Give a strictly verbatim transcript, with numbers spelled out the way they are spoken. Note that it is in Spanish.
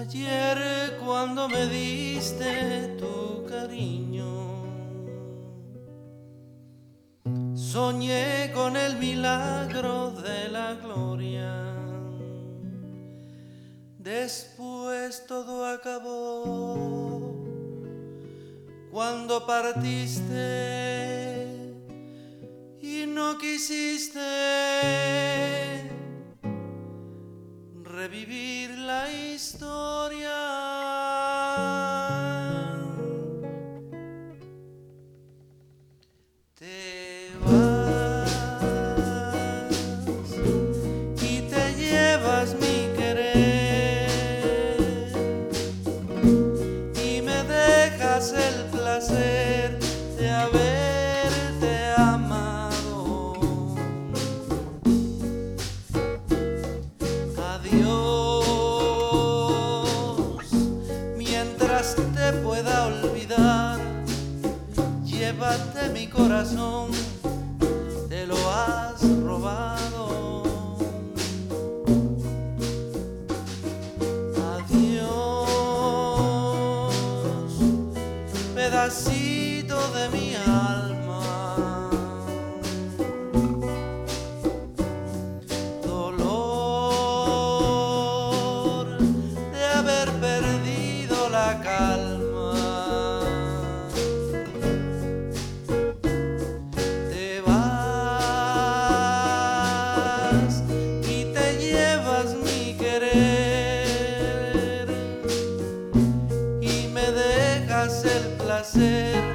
Ayer cuando me diste tu cariño, soñé con el milagro de la gloria. Después todo acabó cuando partiste y no quisiste revivir la historia. Te vas y te llevas mi querer y me dejas el placer de haberte amado. Adiós, mientras te pueda olvidar, llévate mi corazón, te lo has robado. Adiós, pedacito de mi alma. Dolor de haber perdido la calma. Te vas y te llevas mi querer y me dejas el placer